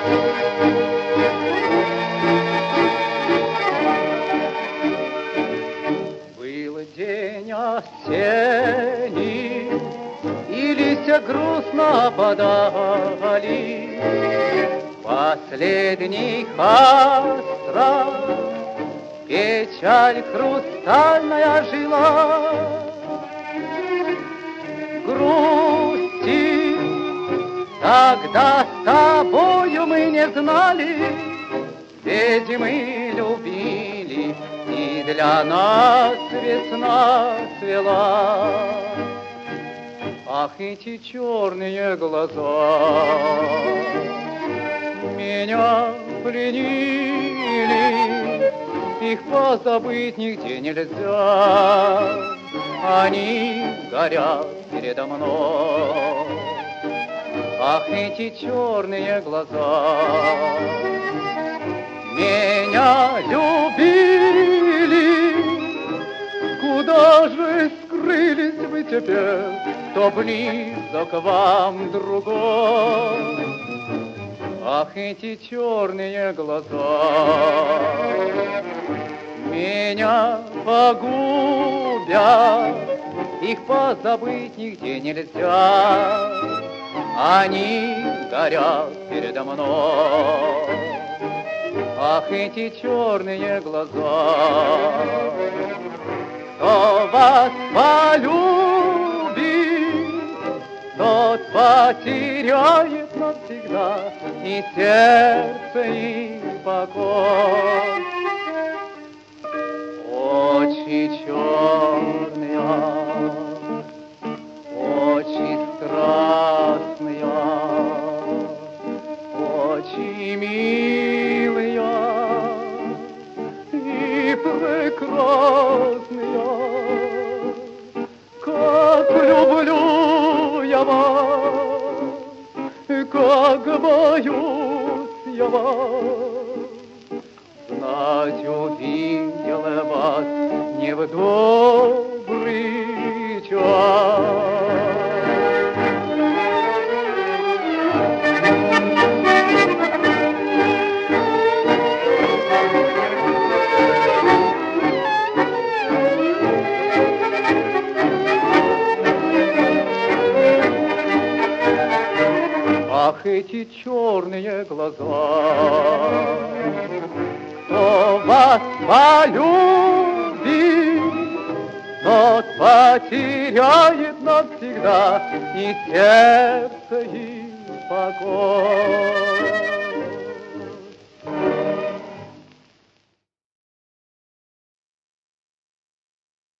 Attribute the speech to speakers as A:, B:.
A: Был день осенний, и листья грустно подали. Последний остров, печаль хрустальная жила. Грусти тогда с тобою мы не знали, ведь мы любили, и для нас весна цвела. Ах, эти черные глаза меня пленили, их позабыть нигде нельзя, они горят передо мной. Ах, эти черные глаза меня любили, куда же скрылись вы теперь, кто близок вам другой? Ах, эти черные глаза меня погубят, их позабыть нигде нельзя, они горят передо мной. Ах, эти черные глаза, кто вас полюбит, тот потеряет навсегда и сердце, и покой. Очи черные, очи страстные, очи милые и прекрасные. Как люблю я вас, как боюсь я вас, знать увидел вас не в добрый час. Ах, эти черные глаза, кто вас полюбит, тот потеряет навсегда и сердце, и покой.